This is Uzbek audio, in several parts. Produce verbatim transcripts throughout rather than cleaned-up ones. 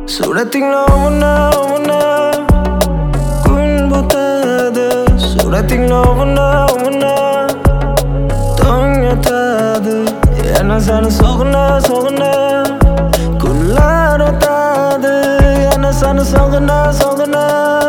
Surating lovuna, lovuna kun botadi. Surating lovuna, lovuna tong yotadi. Yana seni sog'ina, sog'ina kunlar o'tadi. Yana seni sog'ina, sog'ina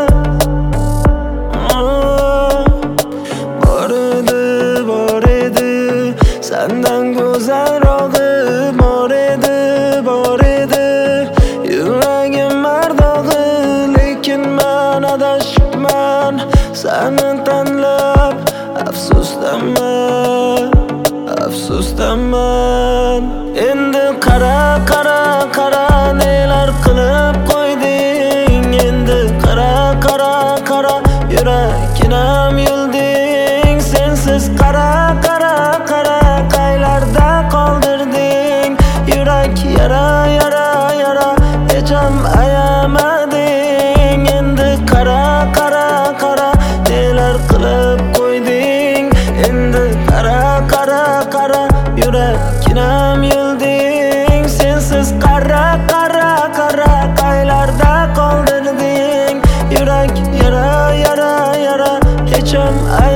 bor edi, bor edi sendan go'zalrog'i. Bor edi, bor edi yuragim mardog'i. Lekin men adashibman, seni tanlab afsusdaman, afsusdaman. Endi qara, qara, qara nelar qilib qo'yding. Endi qara, qara, qara yuraginam yulding. Sensiz qara, qara, qara qaylarda qoldirding. Yurak yara, yara, yara hecham ayamading. Endi qara, qara, qara nelar qilib qo'yding. Endi qara, qara, qara yuraginam yulding. Sensiz qara, qara, qara qaylarda qoldirding. Yurak yara, yara, yara hecham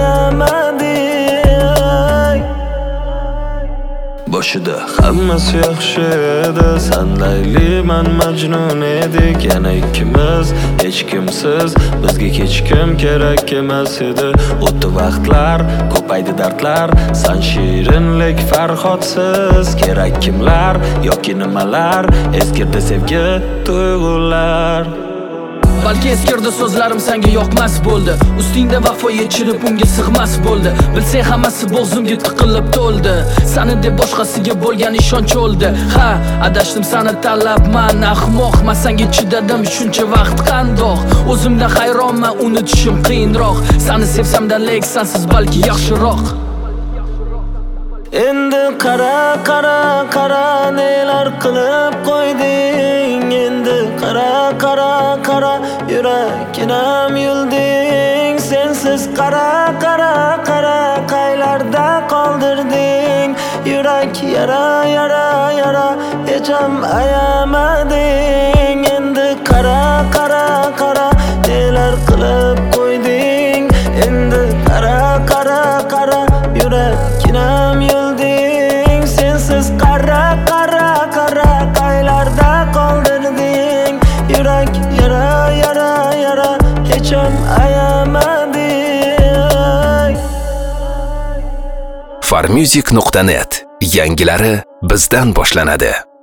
ayamading. Boshida hammasi yaxshi edi, sandayli man majnun edik. Yana ikkimiz hech kimsiz, bizga hech kim kerak emas edi. O'tdi vaqtlar, ko'paydi dardlar, san shirinlik farhodsiz. Kerak kimlar yoki nimalar, eskirdi sevgi tuyg'ular. Balki eskirdi so'zlarim senga yoqmas bo'ldi. Ustingda vafo yechirib unga sig'mas bo'ldi. Bilsang hammasi bo'g'zimga tiqilib to'ldi. Sani deb boshqasiga bo'lgan ishonch o'ldi. Ha, adashdim seni tanlabman, ahmoq. Men senga chidadim shuncha vaqt qandoq. O'zimdan hayronman, unutishim qiyinroq. Seni sevsam-da lek sensiz balki yaxshiroq. Endi qara, qara, qara nelar qilib qo'yding. Endi qara, qara, qara yuraginam yulding. Sensiz qara, qara, qara qaylarda qoldirding. Yurak yara, yara, yara hecham ayamading. Endi qara, qara, qara nelar qilib qo'yding. Endi qara, qara, qara yuraginam yulding. Sensiz qara, qara, qara qaylarda qoldirding. Yurak yara, yara, yara hecham ayamading. farmusic nuqta net yangilari bizdan boshlanadi.